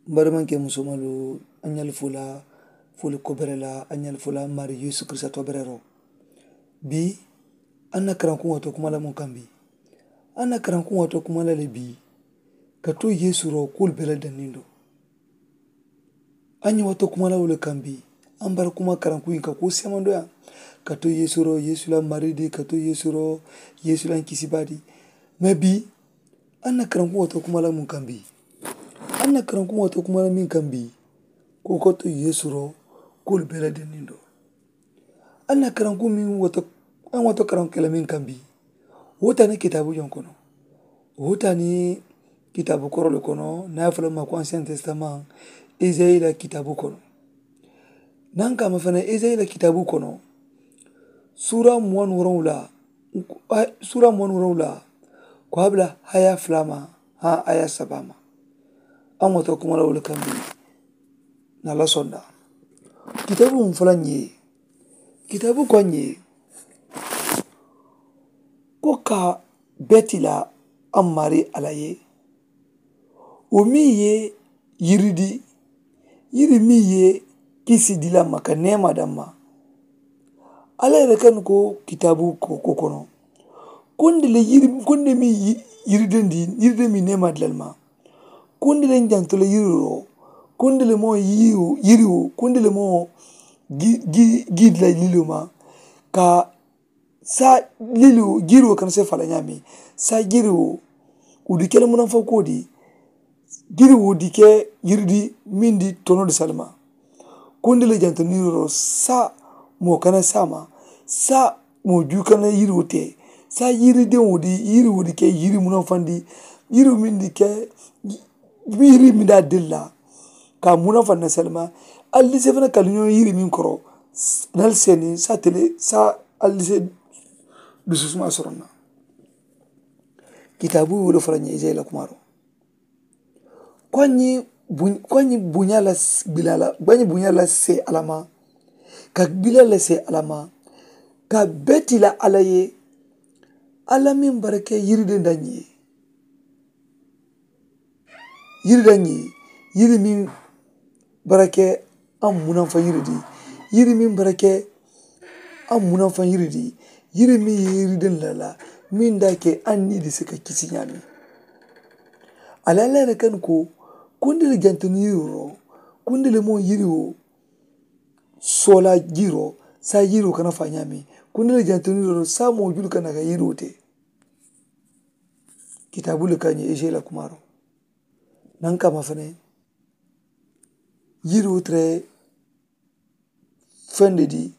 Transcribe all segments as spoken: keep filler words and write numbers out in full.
Barman ke musomalu anyal fula fuli koberela anyal fula mari Yesu Krista to berero bi anna karankun wato kuma la mun kambi anna karankun wato kuma la bi ka to Yesu ro kul bela danindo anya wato kuma la wule kambi an bar kuma karankun ka ko semando ya ka to Yesu ro Yesu la mari di ka to Yesu ro Yesu la kisibadi mabi anna karankun wato kuma la mun kambi anna karankun wato kuma la min kambi ko ko to Yesu ro kul bela danindo anna karankun min wato an wato karankun la min kambi wota ne kitabu jonkono wota ni kitabu korolo kono na fala ma ko ancien testament Isaïe la kitabu kono nanka mafana Isaïe la kitabu kono sura muwan wurawla sura muwan wurawla ko habla haya flama ha aya sabama an wato kuma la wala kambi na la sonda kitabu mfulanye kitabu konye ko ka betila amari alaye o mi ye yiridi yiri mi ye kisi dila maka nema damma ala yɛrɛ kan ko kitabu ko ko kono kondele yiri konde mi yiriden di yiriden mi nema dilalma kondele njantole yiriro kondele mo yiru yiru kondele mo gi gi gidla liluma ka sa lilu giru kan se fala nyami sa giru udikele munan fa kodi giru udike yirdi mindi tono de salma kondele janto niro sa mo kana sama sa mo ju kana yiru te sa yiri de wudi yiri udike yiri munan fandi yiru mindi ke yiri minda dilla ka munan fanna salma alise fana kalunyo yiri min koro nal seni sa tele sa alise dususuma soronna kitabu wolo faranye Isaïe la kumaro kwanyi bu, kwanyi bunyala bilala kwanyi bunyala se alama ka bilala se alama ka betila alaye alamin barake yiride danyi yiride danyi yiri min barake am munan fa yiridi yiri min barake am munan fa yiridi yiri mi yiriden lala min da ke an ni da suka kisi nyami alala da kan ko kundile jantuni yiro kundile mo yiro sola jiro sa yiro kana fa nyami kundile jantuni yiro sa mo jul kana ga yiro te kitabu le kanye Isaïe la kumaro nan kama fane yiro tre fin de di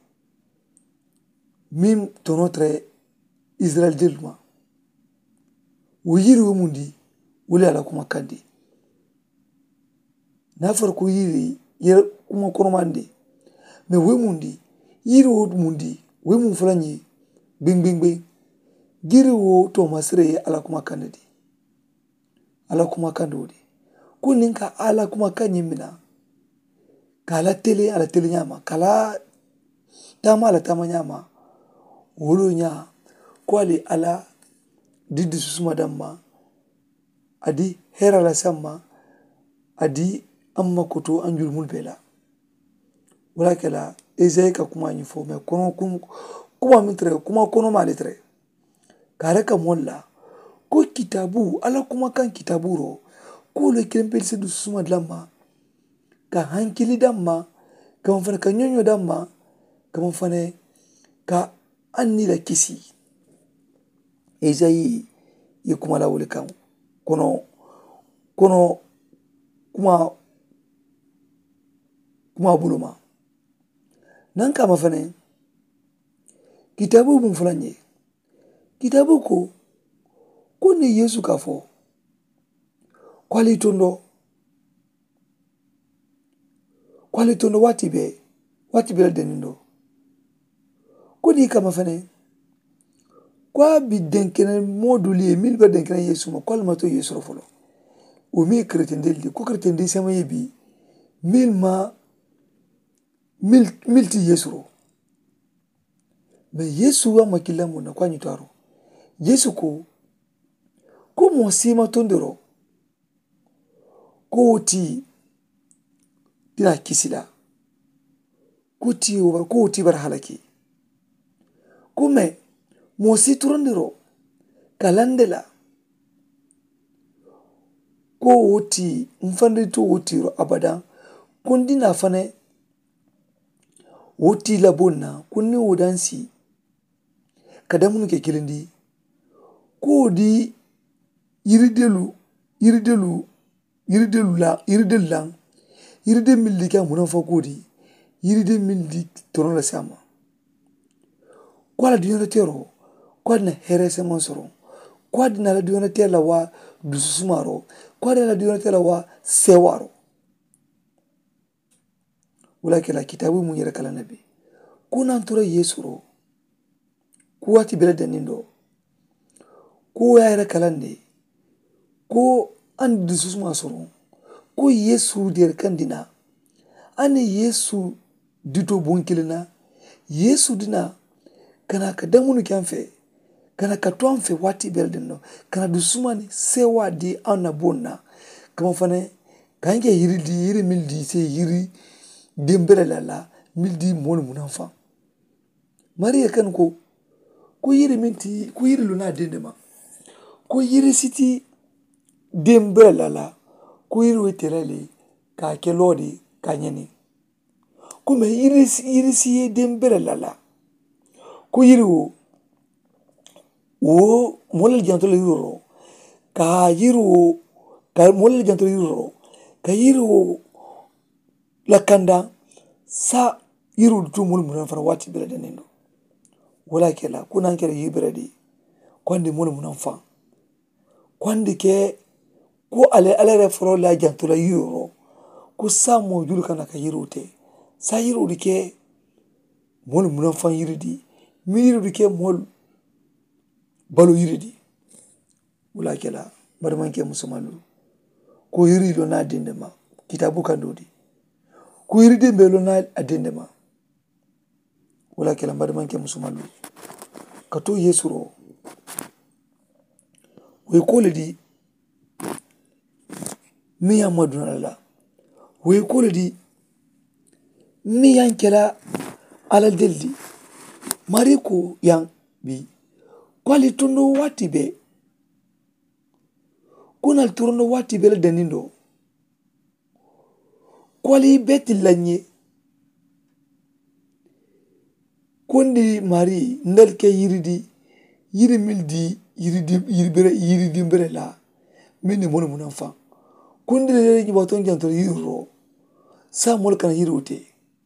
mim tono tre Israel delma wo yiri wo mundi wole ala kuma kandi na farko yiri yer kuma koromande me we mundi yiri wo mundi we mun fulanye bing bing bing giri wo to masre ala kuma kandi ala kuma kandodi kuninka ala kuma kanyimina kala tele ala tele nyama kala tama ala tama nyama wolo nya kwali ala didi susuma damma adi hera la samma adi amma koto anjul mulbela wala kala Isaïe ka kuma nyifo me kono kum kuma mitre kuma kono malitre kare ka molla ko kitabu ala kuma kan kitabu ro ko le kempel se du susuma damma ka hankili damma ka mfane ka nyonyo damma ka mfane ka anni la kisi Isaïe ye kuma la wole kan kono kono kuma kuma buluma nan kama fane kitabu mun fulanye kitabu ko ko ne Yesu kafo kwali tondo kwali tondo wati be wati be denindo ko ni kama fane kwa bi denkene moduli mil ba denkene Yesu ma kwal mato Yesu folo o mi chrétien deldi ko chrétien de sama yebi mil ma mil milti Yesu me Yesu wa makila mona kwa nyitaro Yesu ko ko mo sima tondero ko ti dina kisila kuti over ko ti bar halaki kume mosi turandiro kalandela ko woti mfandi to wotiro abada kundi na fane woti labonna kunni wodansi kadamun ke kilindi ko di yiridelu yiridelu yiridelu la yiridelu lang yiride mildi ka munafo kodi yiride mildi tono la sama kwa la diyana tero kwa na herese mansoro kwa na la diyana tela wa dususumaro kwa na la diyana tela wa sewaro wala la kitabu mun yere kala nabi kuna antura yesuro kuwa ti bele danindo ko ya yere kalande ko an dususuma soro ko yesu der kandina ane yesu dito bonkilina yesu dina kana ka damunu kanfe kana ka tonfe wati beldeno kana dusumani sewa di ana bonna kama fane kange yiri di yiri mildi se yiri dembele lala mildi mon munanfa mariya kan ko ko yiri minti ko yiri luna dendema ko yiri siti dembele lala ko yiri wetelele ka kelodi kanyeni kuma yiri yiri si dembele lala ko yiri wo wo molal jantole yiro ka yiri wo ka molal jantole yiro ka yiri wo lakanda sa yiri du mol mun fara wati bele denindo wala kela kuna kela yibredi kwandi mol mun fa kwandi ke ko ale ale refro la jantole yiro ko sa mo julu kana ka yirote sa yiro dike mol mun fa yiridi mi yiro dike mol balu yiridi wala kela barman ke musumalu ko yiri lo na dindema kitabu kandodi ko yiride mbelo na adendema wala kela barman ke musumalu kato yesuro we koledi mi amaduna la we koledi mi yankela ala deldi mariko yang bi kwali tundo wati be kuna turundo wati be denindo kwali beti lanye kundi mari ndalke yiridi yiri mildi yiridi yiribere yiridi mbere la mini mono munanfa kundi le ni baton janto yiro sa mol kana yirote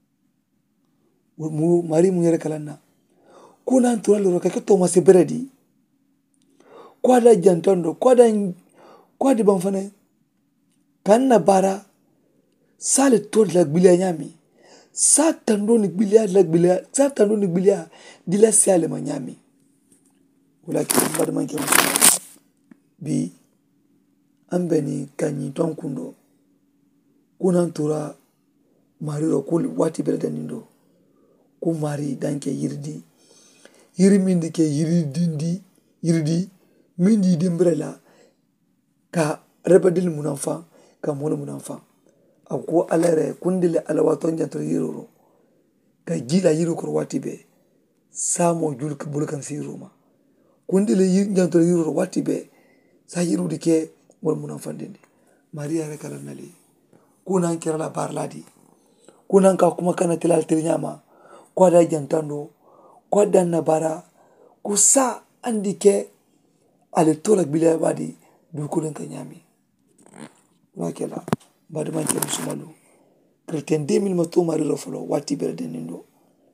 mu mari mu yere kalana kuna ntura lo ka to ma se beredi kwada jantando kwada kwadi banfane kanna bara sale to la gbilia nyami sa tando ni gbilia la gbilia sa tando ni gbilia dila sale ma nyami wala ki bad man ke bi ambeni kanyi ton kundo kuna ntura mari ro kul wati bele danindo ku mari danke yirdi yiri mindi ke yiri dindi yirdi mindi dembrela ka rebadil munanfa ka mona munanfa ako alere kundile alawaton janto yiro ka jila yiro ko wati be samo jul ka bulkan siruma kundile yir janto yiro wati be sa yiro dike wal munanfa dindi maria re kala nali kunan kirala barladi kunan ka kuma kana tilal tirnyama ko da jantando ko dan na bara kusa andike ale tola bila badi du kulen ka nyami wakela badi man ke musumalu kreten deux mille mato mari rofolo wati berde nindo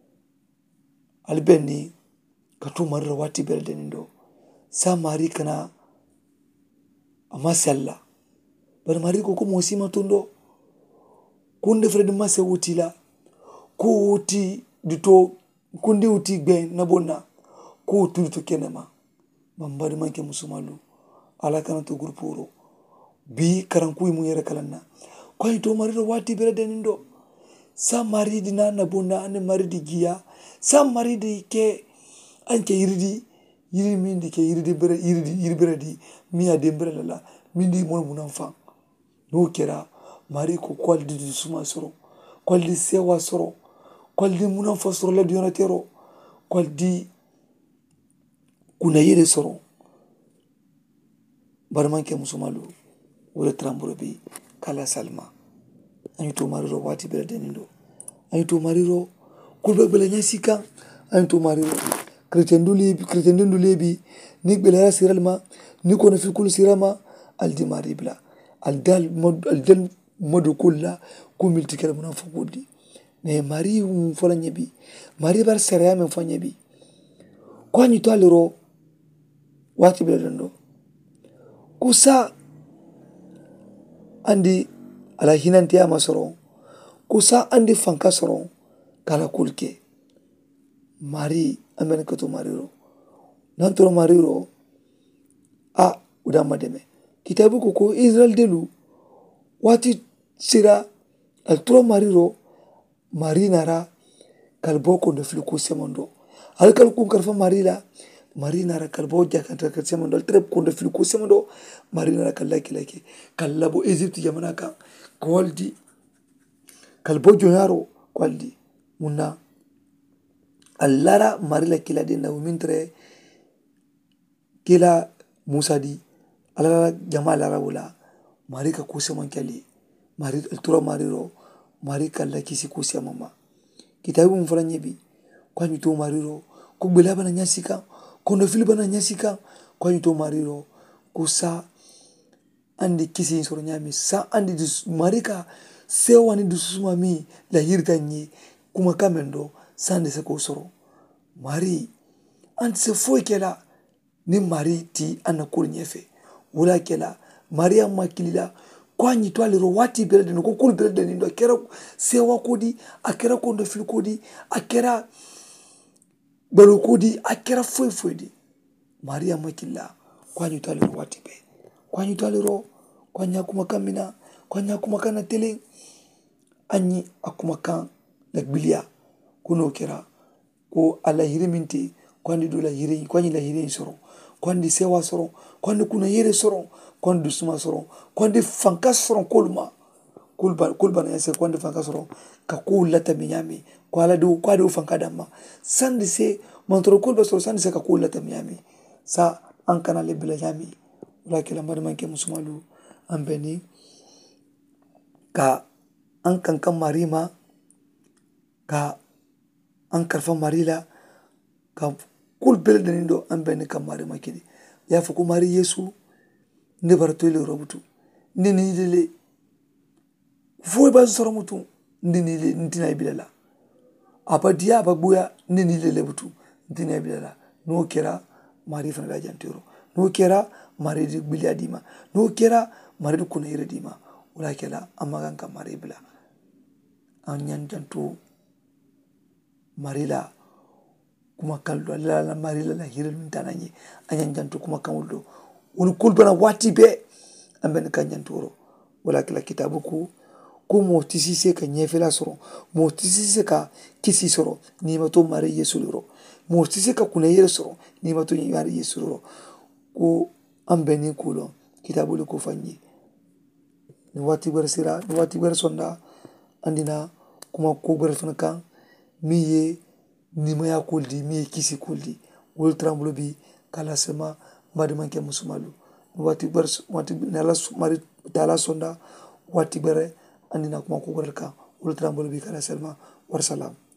albenni katu mari wati berde nindo sa mari kana amasalla bar mari ko ko mosima tundo kunde fredi mase wutila ko wuti dito kundi uti gben na bonna ko tuluto kenema mambari manke musumalu ala kana to grupuro bi karanku mu yere kalanna ko ito mariro wati bere denindo sa maridi na na bonna ane maridi giya sa maridi ke anke yiridi yiri mindi ke yiridi bere yiridi yiri bere di miya dembere lala mindi mon munanfa no kera mari ko kwaldi suma soro kwaldi sewa soro kwaldi munan fasoro la dionatero kwaldi kuna yere soro barmanke musumalu wala tramburo bi kala salma ani to mariro wati bela denindo ani to mariro kulbe bela nyasika ani to mariro chrétien duli chrétien duli bi ni bela siralma ni ko na fi kul sirama aldi maribla aldal mod aldal modu kulla ko multikal munan fakudi mais mari um fola nyebi mari bar sereya men fo nyebi ko ni to aliro wati bela dendo kusa andi ala hinantiya masoro kusa andi fanka soro kala kulke mari amene kato mariro nantoro mariro a udama deme kitabu koko Israel delu wati sira altro mariro mari nara kalbo ko de fliku semondo al kal kun karfa marila mari nara kalbo jakanta ka semondo al trep ko de fliku semondo mari nara kallaki laki kallabo Egypt jamana ka kwaldi kalbo jonyaro kwaldi munna allara marila kila de na umintre kila Musa di allara jama lara wala mari ka kuse mankali mari altura mariro mari kallaki si kuse mama kitabu mfala nyebi kwa mito mariro kubela bana nyasika kono filiba na nyasika kwa mito mariro kusa andi kisi soro nyami sa andi dus marika sewa ni dususuma mi la hirta nyi kuma kamendo sande se ko soro mari anti se foi kela ni mari ti anakul nyefe wala kela maria makilila kwa nyi to aliro wati belde no ko kul belde ni ndo kera sewa kodi akera ko ndo fil kodi akera balo kodi akera foi foi di maria makilla kwa nyi to aliro wati be kwa nyi to aliro kwa nya kuma kamina kwa nya kuma kana tele anyi akuma kan la bilia kuno kera ko ala hire minti kwandi dula hire kwani la hire soro kwandi sewa soro kwandi kuna yere soro kwandi suma soro kwandi fanka soro kolma kulba kulba na yase kwandi fanka soro ka kula ta minyami kwala do kwadi fanka damma sandi se mantoro kulba soro sandi se ka kula ta minyami sa an kana le bila yami wala kila madama ke musumalu ambeni ka an kankan marima ka an karfa marila ka kul bel denindo an beni ka marima kidi ya fuku mari yesu ne baratole robutu ne ni lele foi ba soro mutu ne ni le ntina bilala abadia abagbuya ne ni lele butu ntina bilala no kera mari fana da jantiro no kera mari di bilia dima no kera mari di kuna ire dima wala kela amagan ka mari bila an jantu marila kuma kaldo la la marila la hirel mintananye an jantu kuma kamuldo woni kulbana wati be amben kan janturo wala kala kitabu ku ko mo tisise ka nyefela soro mo tisise ka kisi soro ni mato mari yesu loro mo tisise ka kuna yere soro ni mato mari yesu loro ko ambeni kulo kitabu le ko fanyi ni wati ber sira ni wati ber sonda andina kuma ko ber fana kan miye nimaya kuldi miye kisi kuldi wol trambulo bi kala sema mbadi manke musumalu wati ber wati nala mari tala sonda wati bere andina kuma ko ber kan wol trambulo bi kala selma war salam